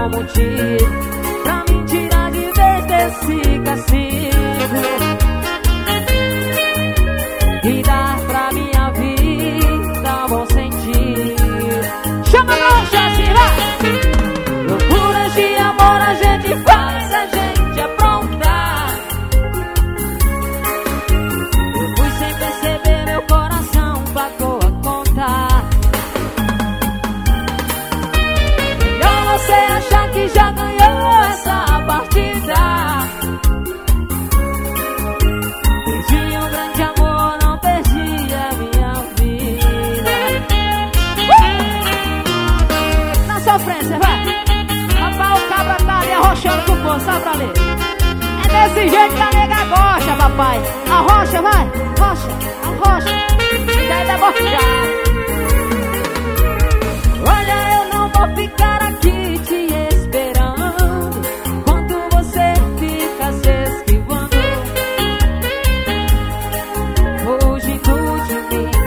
bom motivo pra me tirar de vez desse castigo e dar pra minha vida um bom sentido. Chama a noite assim, vai! Loucuras de amor a gente faz, a gente apronta. Eu fui sem perceber, meu coração pagou a conta. Melhor você achar que já ganhou essa partida. Perdi um grande amor, não perdi a minha vida. Na sofrência, vai! Papai, o cabra tá ali arrochando com força, sabe pra ler? É desse jeito que a nega gosta, papai. Arrocha, vai, arrocha, arrocha. Daí dá bochar. Olha, eu não vou ficar aqui te esperando enquanto você fica se esquivando, fugindo de mim.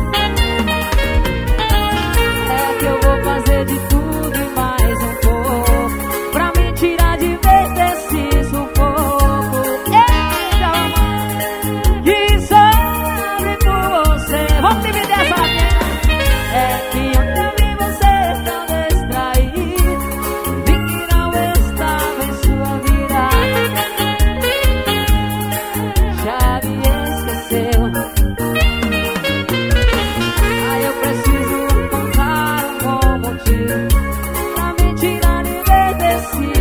É que eu vou fazer de tudo e mais um pouco pra me tirar de vez desse sufoco. Eita, mamãe, que sabe por você. Vamos dividir essa ladeira. É que ontem eu vi você tão distraído, vi que não estava em sua vida. Já me esqueceu. Aí eu preciso encontrar um bom motivo pra me tirar de vez desse